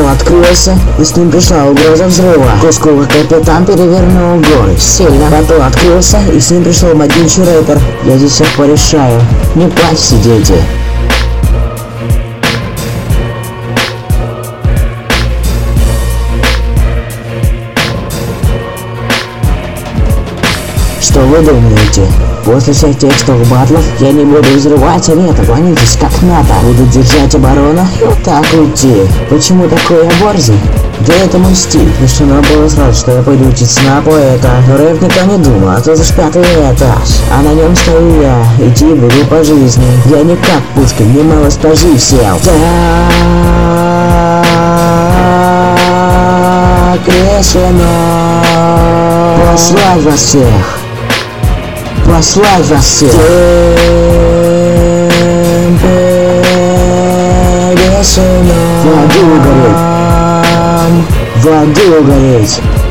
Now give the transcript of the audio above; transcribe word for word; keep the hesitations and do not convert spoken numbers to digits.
открылся, и с ним пришла угроза взрыва. Кусковый капитан перевернул горы сильно. Портал открылся, и с ним пришел могучий рэпер. Я здесь все порешаю. Не плачьте, дети. Что вы думаете? После всех текстовых батлов я не буду взрывать, а нет, уклонитесь как надо. Буду держать оборону и вот так уйти. Почему такой я борзый? Да это мой стиль. Еще надо было сразу, что я пойду учиться на поэта. Но рэп никто не думал, а тут уж пятый этаж. А на нем стою я, идти буду по жизни. Я не как Пушкин, не мало стажи сел. Так решено послать вас всех. Послать вас всех. В аду гореть. В аду гореть.